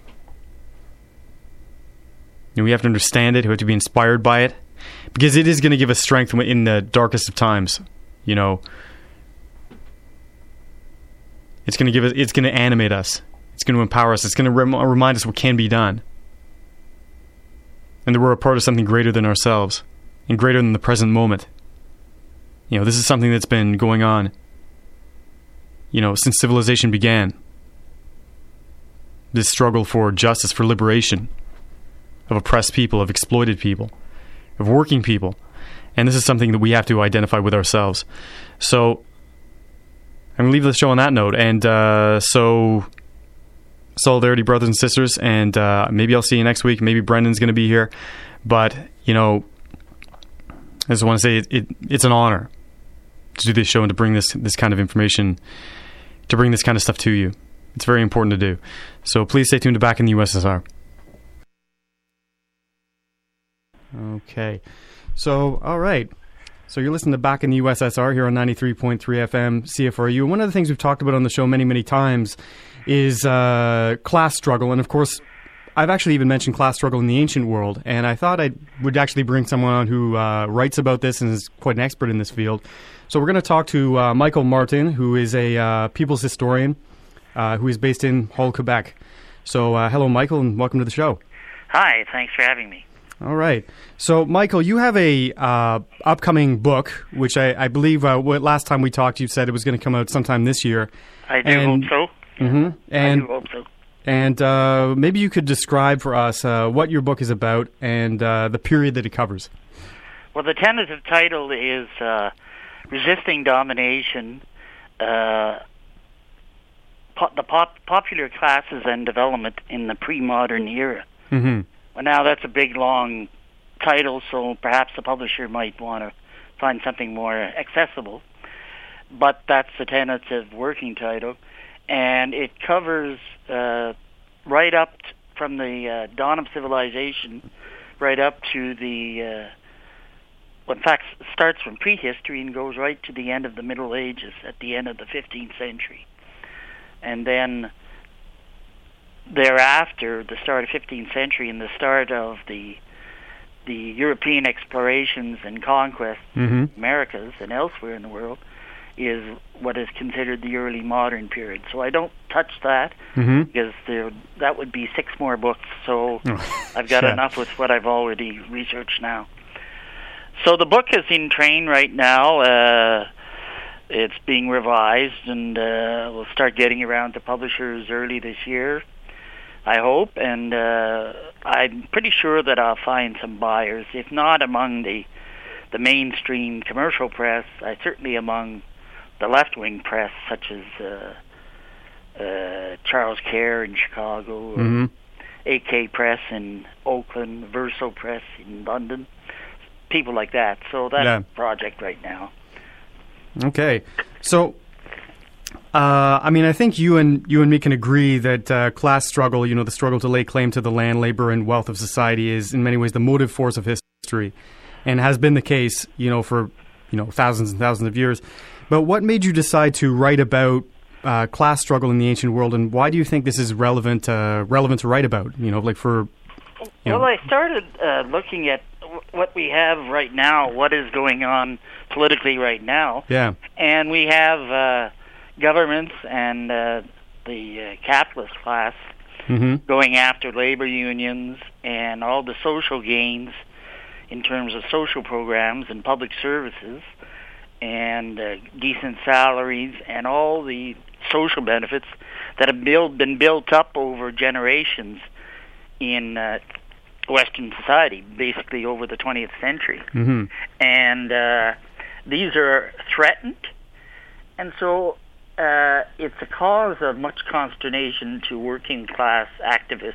And we have to understand it. We have to be inspired by it. Because it is going to give us strength in the darkest of times. You know, it's going to animate us. It's going to empower us. It's going to remind us what can be done. And that we're a part of something greater than ourselves. And greater than the present moment. You know, this is something that's been going on, you know, since civilization began. This struggle for justice, for liberation of oppressed people, of exploited people, of working people. And this is something that we have to identify with ourselves. So, I'm going to leave the show on that note. And so, solidarity, brothers and sisters. And maybe I'll see you next week. Maybe Brendan's going to be here. But, you know, I just want to say it's an honor to do this show and to bring this kind of information, to bring this kind of stuff to you. It's very important to do. So please stay tuned to Back in the USSR. Okay. So, all right. So you're listening to Back in the USSR here on 93.3 FM CFRU. And one of the things we've talked about on the show many, many times is class struggle. And, of course, I've actually even mentioned class struggle in the ancient world, and I thought I would actually bring someone on who writes about this and is quite an expert in this field. So we're going to talk to Michael Martin, who is a people's historian who is based in Hull, Quebec. So hello, Michael, and welcome to the show. Hi, thanks for having me. All right. So, Michael, you have a upcoming book, which I believe last time we talked, you said it was going to come out sometime this year. I do hope so. Mm-hmm. And, I do hope so. And maybe you could describe for us what your book is about and the period that it covers. Well, the tentative title is Resisting Domination, the Popular Classes and Development in the Pre-Modern Era. Mm-hmm. Well, now that's a big, long title, so perhaps the publisher might want to find something more accessible. But that's the tentative working title. And it covers right up from the dawn of civilization, right up to the, well, in fact, starts from prehistory and goes right to the end of the Middle Ages, at the end of the 15th century. And then thereafter, the start of 15th century and the start of the European explorations and conquests, Americas and elsewhere in the world, is what is considered the early modern period. So I don't touch that because that would be 6 more books. So I've got enough with what I've already researched now. So the book is in train right now. It's being revised, and we'll start getting around to publishers early this year, I hope. And I'm pretty sure that I'll find some buyers, if not among the mainstream commercial press, certainly among the left-wing press, such as Charles Kerr in Chicago, AK Press in Oakland, Verso Press in London, people like that. So that's a project right now. Okay. So, I mean, I think you and me can agree that class struggle, the struggle to lay claim to the land, labor, and wealth of society is in many ways the motive force of history, and has been the case, for thousands and thousands of years. But what made you decide to write about class struggle in the ancient world, and why do you think this is relevant to write about? Well, I started looking at what we have right now, what is going on politically right now. Yeah. And we have governments and the capitalist class going after labor unions and all the social gains in terms of social programs and public services and decent salaries and all the social benefits that have been built up over generations in Western society, basically over the 20th century. And these are threatened, and so it's a cause of much consternation to working class activists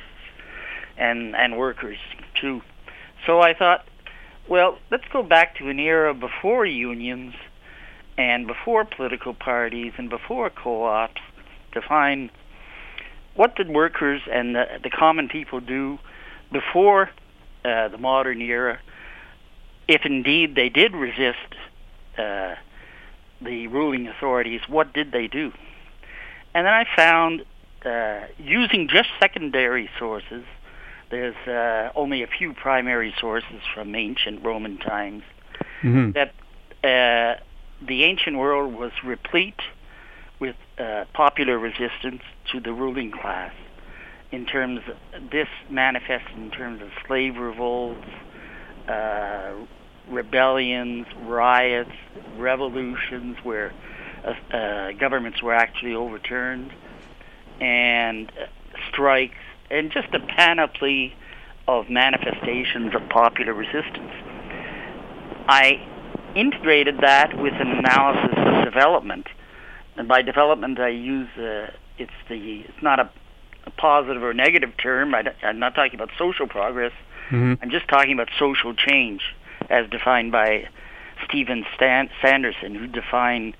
and workers too. So I thought, well, let's go back to an era before unions and before political parties and before co-ops to find what did workers and the common people do before the modern era, if indeed they did resist the ruling authorities, what did they do? And then I found, using just secondary sources, there's only a few primary sources from ancient Roman times, that the ancient world was replete with popular resistance to the ruling class. In terms of, this manifested in terms of slave revolts, rebellions, riots, revolutions where governments were actually overturned, and strikes, and just a panoply of manifestations of popular resistance. I integrated that with an analysis of development, and by development I use it's not a positive or negative term. I'm not talking about social progress. I'm just talking about social change, as defined by Stephen Sanderson, who defined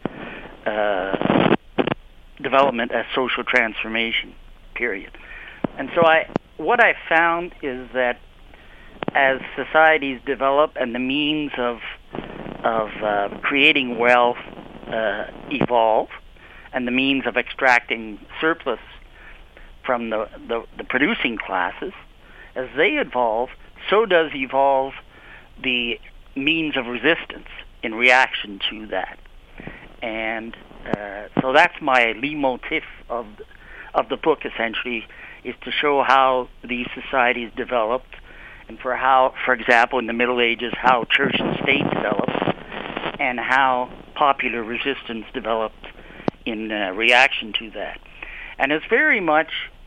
development as social transformation, period. And so what I found is that as societies develop and the means of creating wealth evolve, and the means of extracting surplus from the producing classes, as they evolve, so does evolve the means of resistance in reaction to that. And so that's my leitmotif of the book, essentially, is to show how these societies developed, and for example, in the Middle Ages, how church and state developed, and how popular resistance developed in reaction to that. And it's very much,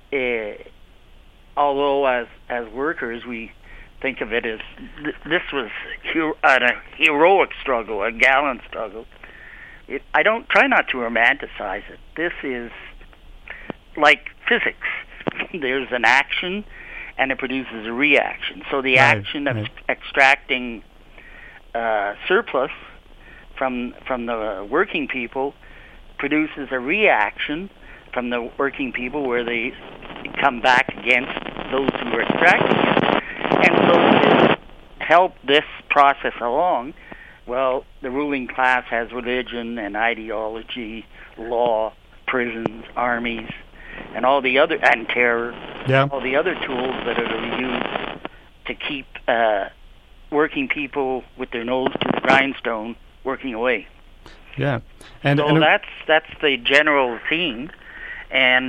although as workers we think of it as this was a heroic struggle, a gallant struggle, I don't try not to romanticize it. This is like physics. There's an action, and it produces a reaction. So the action of extracting surplus from the working people produces a reaction from the working people where they come back against those who are extracting it. And so to help this process along, well, the ruling class has religion and ideology, law, prisons, armies, and all the other, and terror, all the other tools that are used to keep working people with their nose to the grindstone working away. Yeah, and that's the general theme, and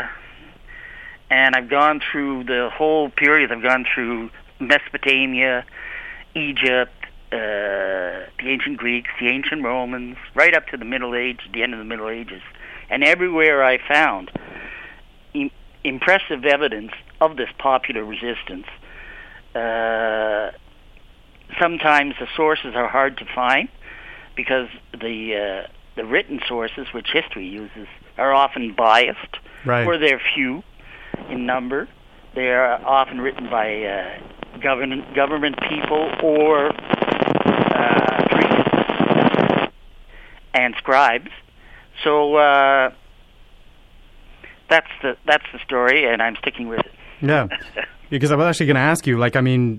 I've gone through the whole period. I've gone through Mesopotamia, Egypt, the ancient Greeks, the ancient Romans, right up to the Middle Age, the end of the Middle Ages, and everywhere I found impressive evidence of this popular resistance. Sometimes the sources are hard to find, because the written sources, which history uses, are often biased, or they're few in number. They are often written by government people or priests and scribes. So that's the story, and I'm sticking with it. Yeah, because I was actually going to ask you, one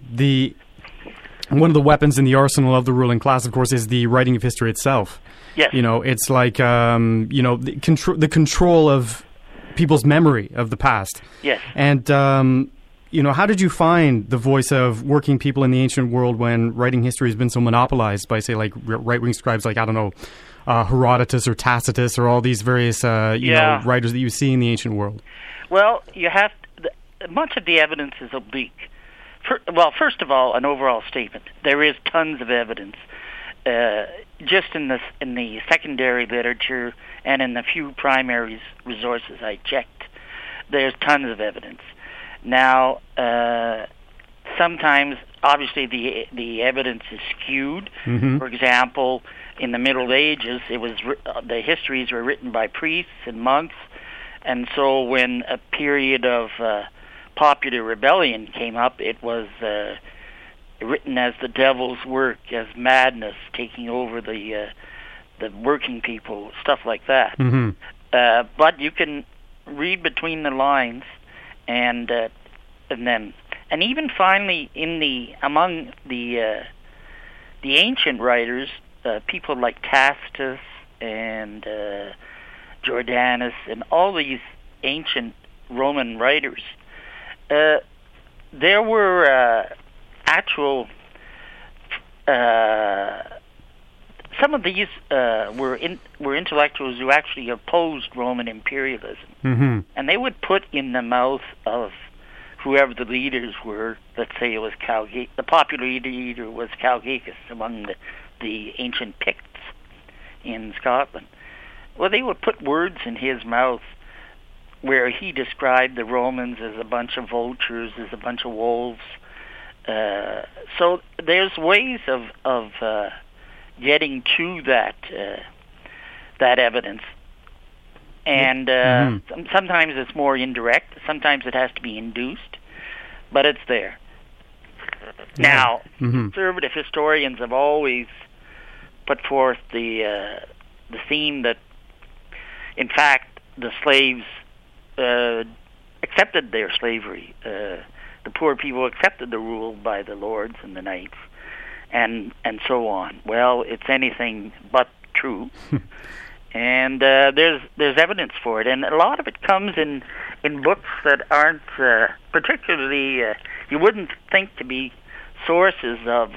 of the weapons in the arsenal of the ruling class, of course, is the writing of history itself. Yes. It's like, the control of people's memory of the past. Yes. And, how did you find the voice of working people in the ancient world when writing history has been so monopolized by, say, like right-wing scribes like, Herodotus or Tacitus or all these various, writers that you see in the ancient world? Well, much of the evidence is oblique. First of all, an overall statement. There is tons of evidence, just in the secondary literature and in the few primary resources I checked. There's tons of evidence. Now, sometimes, obviously, the evidence is skewed. Mm-hmm. For example, in the Middle Ages, the histories were written by priests and monks, and so when a period of popular rebellion came up, it was written as the devil's work, as madness taking over the working people, stuff like that. Mm-hmm. But you can read between the lines, and even finally among the ancient writers, people like Tacitus and Jordanus and all these ancient Roman writers, there were actual. Some of these were intellectuals who actually opposed Roman imperialism, and they would put in the mouth of whoever the leaders were. Let's say it was the popular leader was Calgacus among the ancient Picts in Scotland. Well, they would put words in his mouth where he described the Romans as a bunch of vultures, as a bunch of wolves. So there's ways of getting to that evidence, and sometimes it's more indirect. Sometimes it has to be induced, but it's there. Now, conservative historians have always put forth the theme that, in fact, the slaves accepted their slavery. The poor people accepted the rule by the lords and the knights, and so on. Well, it's anything but true, and there's evidence for it, and a lot of it comes in books that aren't particularly you wouldn't think to be sources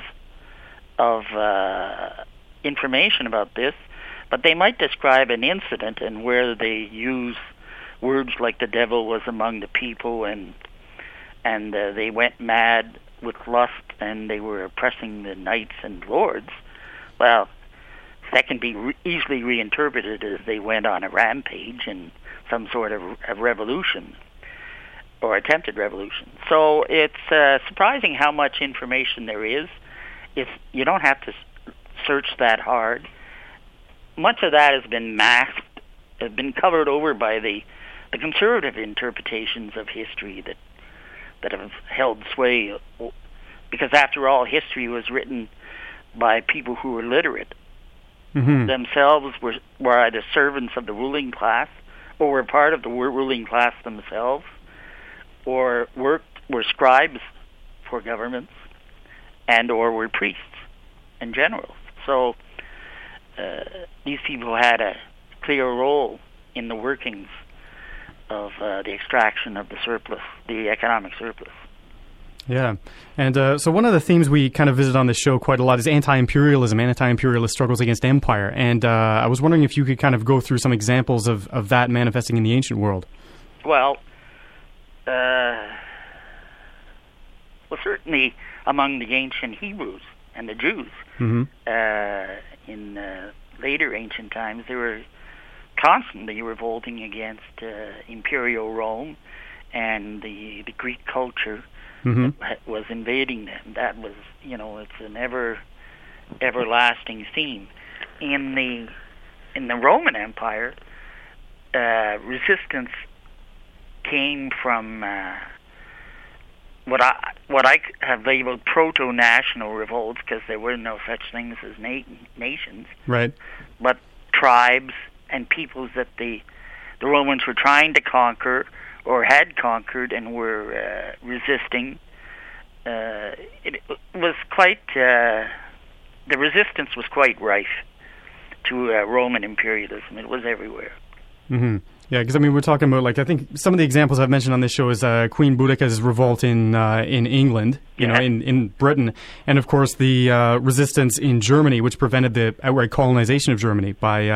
of information about this, but they might describe an incident and where they use words like the devil was among the people and they went mad with lust and they were oppressing the knights and lords. Well, that can be easily reinterpreted as they went on a rampage and some sort of a revolution or attempted revolution. So it's surprising how much information there is. You don't have to search that hard. Much of that has been masked, has been covered over by the conservative interpretations of history that have held sway, because after all, history was written by people who were literate. Themselves were either servants of the ruling class or were part of the ruling class themselves, or were scribes for governments, and or were priests and generals. So these people had a clear role in the workings of the extraction of the surplus, the economic surplus. Yeah. And so one of the themes we kind of visit on this show quite a lot is anti-imperialism, anti-imperialist struggles against empire. And I was wondering if you could kind of go through some examples of that manifesting in the ancient world. Well, certainly among the ancient Hebrews and the Jews, in later ancient times, they were constantly revolting against imperial Rome and the Greek culture that was invading them. That was, it's an everlasting theme. In the Roman Empire, resistance came from what I have labeled proto-national revolts, because there were no such things as nations, right? But tribes and peoples that the Romans were trying to conquer or had conquered and were resisting. It was quite the resistance was quite rife to Roman imperialism. It was everywhere. Yeah, because we're talking about, I think some of the examples I've mentioned on this show is Queen Boudica's revolt in England, in Britain, and of course the resistance in Germany, which prevented the outright colonization of Germany by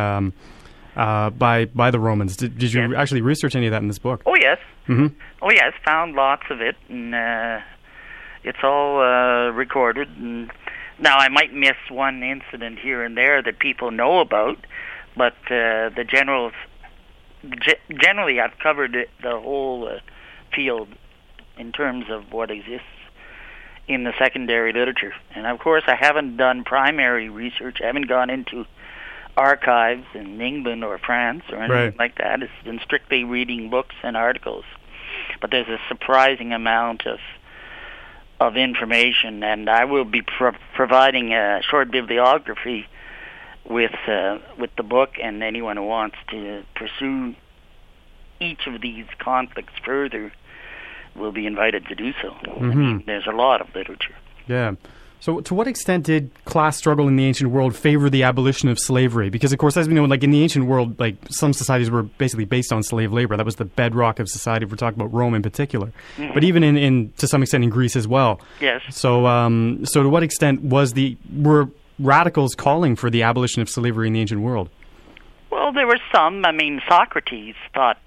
the Romans. Did you actually research any of that in this book? Oh yes. Oh yes, found lots of it, and it's all recorded. And now I might miss one incident here and there that people know about, but the generally I've covered the whole field in terms of what exists in the secondary literature. And of course I haven't done primary research. I haven't gone into archives in England or France or anything like that. It's been strictly reading books and articles. But there's a surprising amount of information, and I will be providing a short bibliography with the book, and anyone who wants to pursue each of these conflicts further will be invited to do so. I mean, there's a lot of literature. Yeah. So, to what extent did class struggle in the ancient world favor the abolition of slavery? Because, of course, as we know, like in the ancient world, like some societies were basically based on slave labor. That was the bedrock of society. If we're talking about Rome in particular, but even in to some extent in Greece as well. Yes. So, so to what extent were radicals calling for the abolition of slavery in the ancient world? Well, there were some. I mean, Socrates thought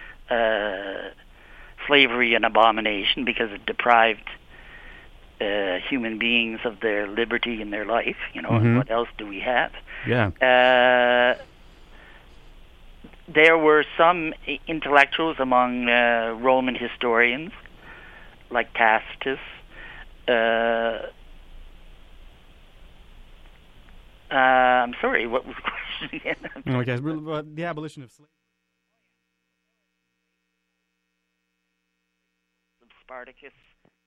slavery an abomination because it deprived human beings of their liberty in their life. And what else do we have? Yeah. There were some intellectuals among Roman historians, like Tacitus. I'm sorry, what was the question again? Okay, the abolition of slavery. Spartacus